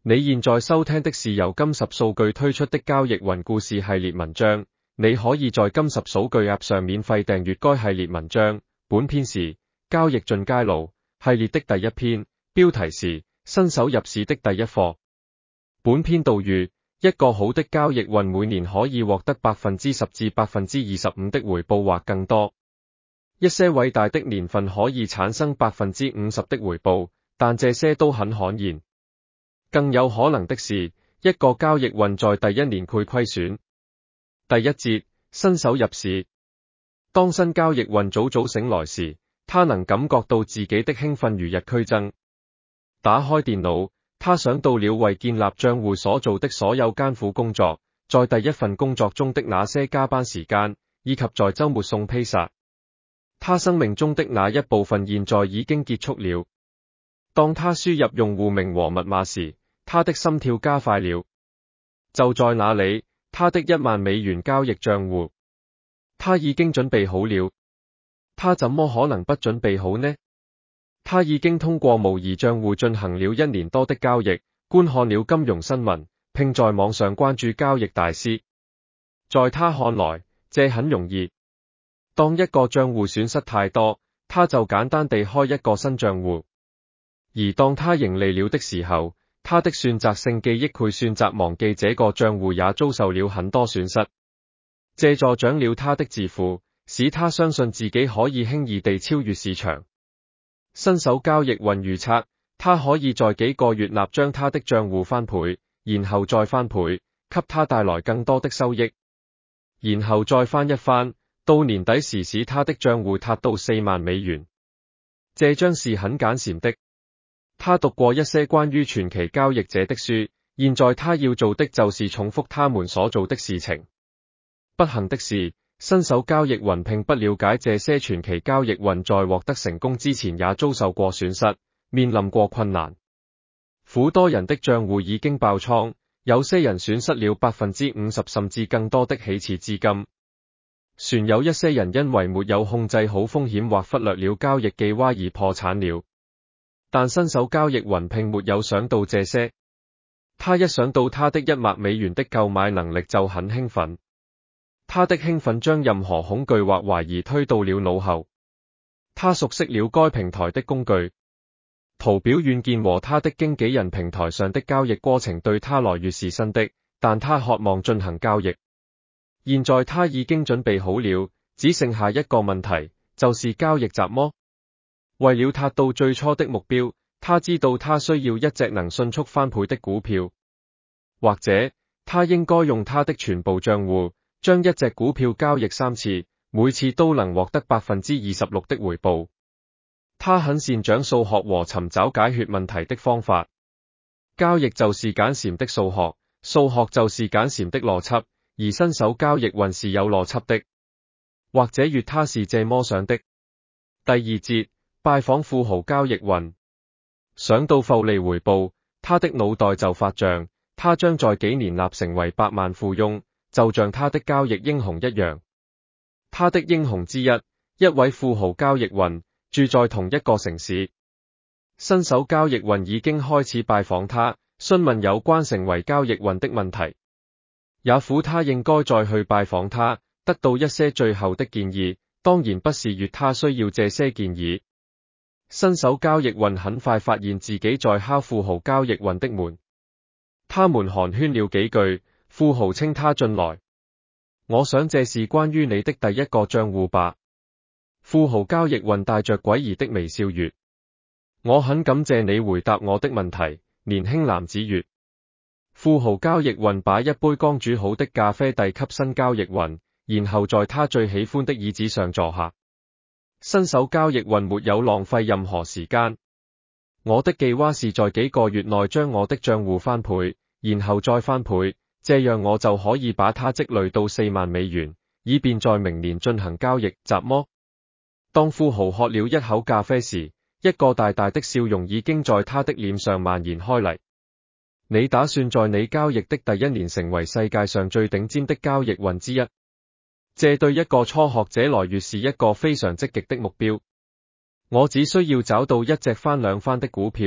你現在收聽的是由金十數據推出的交易雲故事系列文章，你可以在金十數據 App 上免費訂閱該系列文章。本篇是交易進階路系列的第一篇，標題是新手入市的第一課。本篇導語：一個好的交易雲每年可以獲得 10% 至 25% 的回報或更多。一些偉大的年份可以產生 50% 的回報，但這些都很罕見。更有可能的是，一個交易雲在第一年會虧損。第一節，新手入市。當新交易雲早醒來時，他能感覺到自己的興奮如日俱增。打開電腦，他想到了為建立賬戶所做的所有艱苦工作，在第一份工作中的那些加班時間，以及在週末送披薩。他生命中的那一部分現在已經結束了。當他輸入用戶名和密碼時，他的心跳加快了。就在那裡，他的$10,000交易賬戶，他已經準備好了。他怎麼可能不準備好呢？他已經通過模擬賬戶進行了1年多的交易，觀看了金融新聞，並在網上關注交易大師。在他看來，這很容易。當一個賬戶損失太多，他就簡單地開一個新賬戶。而當他盈利了的時候，他的選擇性記憶會選擇忘記這個賬戶也遭受了很多損失。這助長了他的自負，使他相信自己可以輕易地超越市場。新手交易雲預測，他可以在幾個月內將他的賬戶翻倍，然後再翻倍，給他帶來更多的收益，然後再翻一番，到年底時使他的賬戶達到$40,000。這將是很簡單的。他讀過一些關於傳奇交易者的書，現在他要做的就是重複他們所做的事情。不幸的是，新手交易雲並不了解這些傳奇交易雲在獲得成功之前也遭受過損失，面臨過困難。許多人的賬戶已經爆倉，有些人損失了 50% 甚至更多的起始資金。船有一些人因為沒有控制好風險或忽略了交易計劃而破產了。但新手交易雲並沒有想到這些，他一想到他的$10,000的購買能力就很興奮。他的興奮將任何恐懼或懷疑推到了腦後。他熟悉了該平台的工具、圖表軟件和他的經紀人平台上的交易過程對他來說是新的，但他渴望進行交易。現在他已經準備好了，只剩下一個問題，就是交易什麼？為了達到最初的目標，他知道他需要一隻能迅速翻倍的股票，或者他應該用他的全部賬戶，將一隻股票交易3次，每次都能獲得 26% 的回報。他很擅長數學和尋找解決問題的方法。交易就是簡單的數學，數學就是簡單的邏輯，而新手交易雲是有邏輯的，或者越他是這麼想的。第二節，拜訪富豪交易雲。想到複利回報，他的腦袋就發脹，他將在幾年內成為百萬富翁，就像他的交易英雄一樣。他的英雄之一，一位富豪交易雲，住在同一個城市。新手交易雲已經開始拜訪他，詢問有關成為交易雲的問題。也許他應該再去拜訪他，得到一些最後的建議，當然不是越他需要這些建議。新手交易雲很快發現自己在敲富豪交易雲的門。他們寒暄了幾句，富豪請他進來。我想這是關於你的第一個賬戶吧？富豪交易雲帶着詭異的微笑說。我很感謝你回答我的問題，年輕男子說。富豪交易雲把一杯剛煮好的咖啡遞給新交易雲，然後在他最喜歡的椅子上坐下。新手交易雲沒有浪費任何時間。我的計劃是在幾個月內將我的賬戶翻倍，然後再翻倍，這樣我就可以把它積累到$40,000，以便在明年進行交易。怎麼？當富豪喝了一口咖啡時，一個大大的笑容已經在他的臉上蔓延開來。你打算在你交易的第一年成為世界上最頂尖的交易雲之一？這對一個初學者來說是一個非常積極的目標。我只需要找到一隻翻兩番的股票，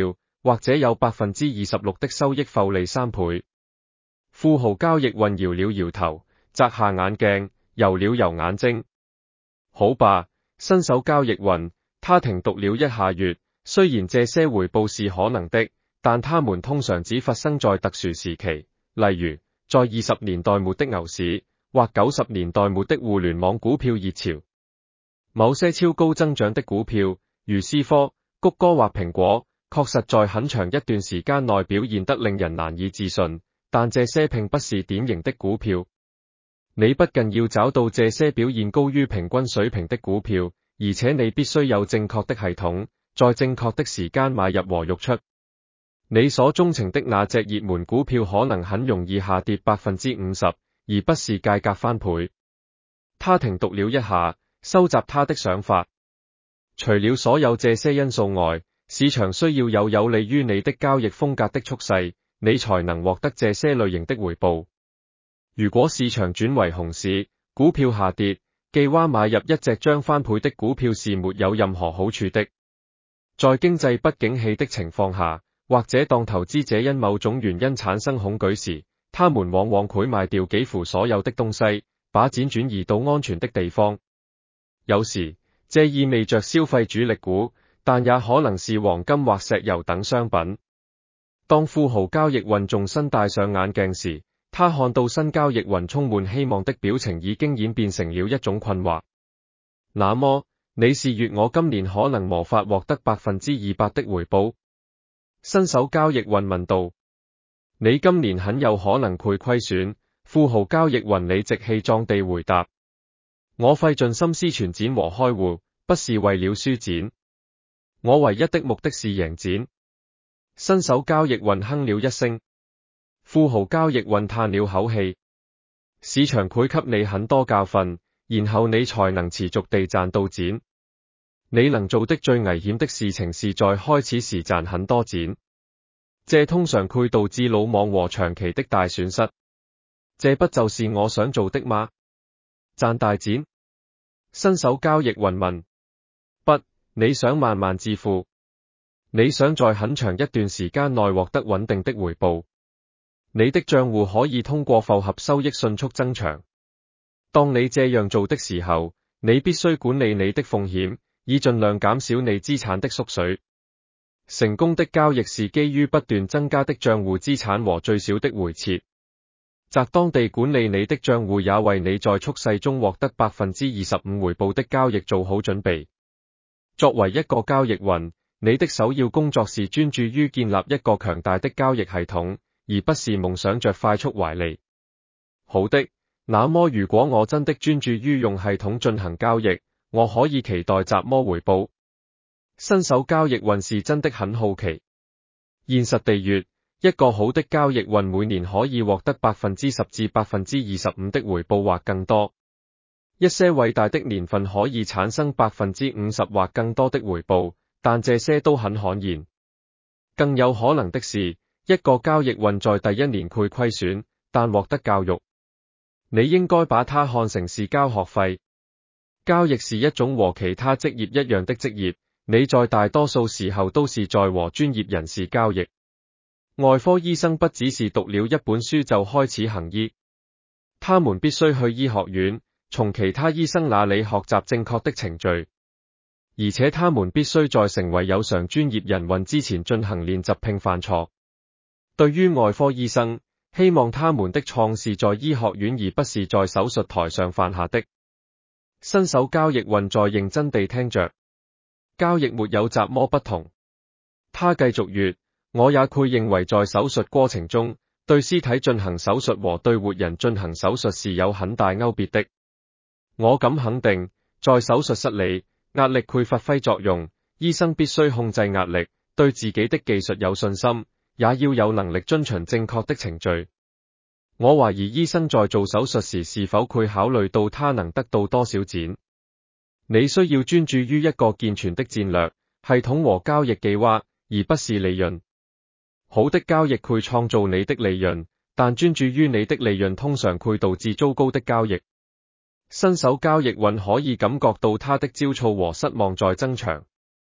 或者有26%的收益複利3倍。富豪交易運搖了搖頭，摘下眼鏡，揉了揉眼睛。好吧，新手交易運，他停讀了一下月。雖然這些回報是可能的，但它們通常只發生在特殊時期，例如在20年代末的牛市，或90年代末的互聯網股票熱潮。某些超高增長的股票，如思科、谷歌或蘋果，確實在很長一段時間內表現得令人難以置信，但這些並不是典型的股票。你不僅要找到這些表現高於平均水平的股票，而且你必須有正確的系統，在正確的時間買入和賣出。你所鍾情的那隻熱門股票可能很容易下跌 50%， 而不是價格翻倍。他停讀了一下，收集他的想法。除了所有這些因素外，市場需要有利於你的交易風格的趨勢，你才能獲得這些類型的回報。如果市場轉為熊市，股票下跌，記劃買入一隻將翻倍的股票是沒有任何好處的。在經濟不景氣的情況下，或者當投資者因某種原因產生恐懼時，他們往往會賣掉幾乎所有的東西，把錢轉移到安全的地方。有時，這意味着消費主力股，但也可能是黃金或石油等商品。當富豪交易運重新戴上眼鏡時，他看到新交易運充滿希望的表情已經演變成了一種困惑。那麼，你是說我今年可能無法獲得200%的回報？新手交易運問道。你今年很有可能會虧損。富豪交易運理直氣壯地回答。我費盡心思存錢和開戶，不是為了輸錢。我唯一的目的是贏錢。新手交易運哼了一聲。富豪交易運嘆了口氣。市場會給你很多教訓，然後你才能持續地賺到錢。你能做的最危險的事情是在開始時賺很多錢，這通常會導致魯莽和長期的大損失。這不就是我想做的嗎？賺大錢？新手交易運問。不，你想慢慢致富。你想在很長一段時間內獲得穩定的回報。你的賬戶可以通過複合收益迅速增長。當你這樣做的時候，你必須管理你的風險，以盡量減少你資產的縮水。成功的交易是基於不斷增加的賬戶資產和最小的回撤。適當地管理你的賬戶也為你在趨勢中獲得 25% 回報的交易做好準備。作為一個交易運，你的首要工作是專注於建立一個強大的交易系統，而不是夢想着快速獲利。好的，那麼如果我真的專注於用系統進行交易，我可以期待怎麼回報？新手交易運是真的很好奇。現實地說，一個好的交易運每年可以獲得 10% 至 25% 的回報或更多。一些偉大的年份可以產生 50% 或更多的回報，但這些都很罕見。更有可能的是，一個交易運在第一年會虧損，但獲得教育。你應該把它看成是交學費。交易是一種和其他職業一樣的職業，你在大多數時候都是在和專業人士交易。外科醫生不只是讀了一本書就開始行醫，他們必須去醫學院，從其他醫生那裡學習正確的程序，而且他們必須在成為有償專業人運之前進行練習並犯錯。對於外科醫生，希望他們的錯是在醫學院而不是在手術台上犯下的。新手交易運在認真地聽着。交易沒有怎麼不同。他繼續說，我也會認為在手術過程中，對屍體進行手術和對活人進行手術是有很大區別的。我敢肯定，在手術室裡，壓力會發揮作用，醫生必須控制壓力，對自己的技術有信心，也要有能力遵循正確的程序。我懷疑醫生在做手術時是否會考慮到他能得到多少錢。你需要專注於一個健全的戰略、系統和交易計劃，而不是利潤。好的交易會創造你的利潤，但專注於你的利潤通常會導致糟糕的交易。新手交易運可以感覺到他的焦躁和失望在增長。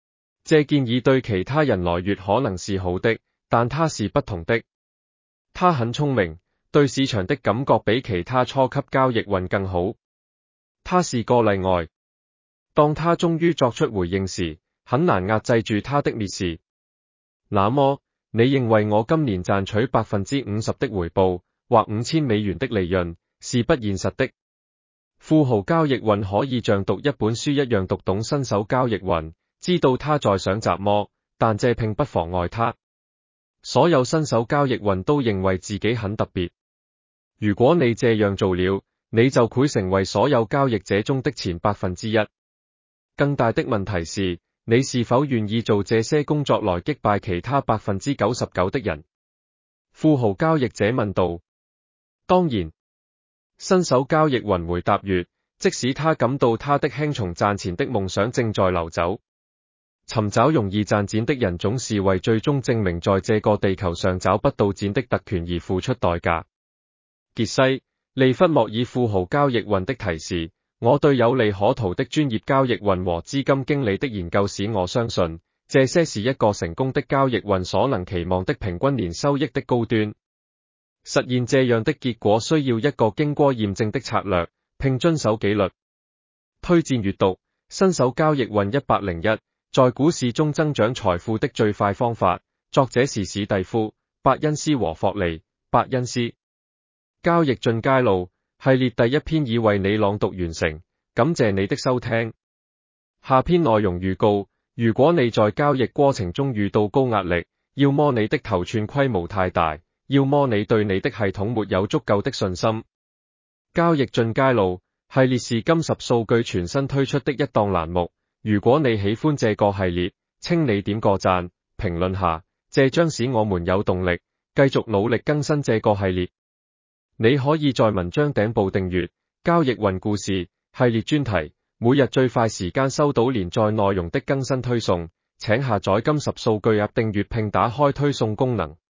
這建議對其他人來說可能是好的，但它是不同的。他很聰明，對市場的感覺比其他初級交易員更好。他是個例外。當他終於作出回應時，很難壓制住他的蔑視。那麼，你認為我今年賺取50%的回報，或$5000的利潤，是不現實的？富豪交易員可以像讀一本書一樣讀懂新手交易員，知道他在想什麼，但這並不妨礙他。所有新手交易員都認為自己很特別。如果你這樣做了，你就會成為所有交易者中的前1%。更大的問題是，你是否願意做這些工作來擊敗其他99%的人？富豪交易者問道。當然，新手交易員回答說，即使他感到他的輕鬆賺錢的夢想正在流走。尋找容易賺錢的人總是為最終證明在這個地球上找不到錢的特權而付出代價。傑西·利弗莫爾富豪交易員的提示。我對有利可圖的專業交易員和資金經理的研究使我相信，這些是一個成功的交易員所能期望的平均年收益的高端。實現這樣的結果需要一個經過驗證的策略，並遵守紀律。推薦閱讀：新手交易員101，在股市中增長財富的最快方法。作者是史蒂夫·伯恩斯和霍利·伯恩斯。交易進階路系列第一篇已為你朗讀完成，感謝你的收聽。下篇內容預告：如果你在交易過程中遇到高壓力，要麼你的頭寸規模太大，要麼你對你的系統沒有足夠的信心。交易進階路系列是金十數據全新推出的一檔欄目，如果你喜歡這個系列，請你點個讚，評論下，這將使我們有動力，繼續努力更新這個系列。你可以在文章頂部訂閱交易員故事系列專題，每日最快時間收到連載內容的更新推送。請下載金十數據 App 訂閱並打開推送功能。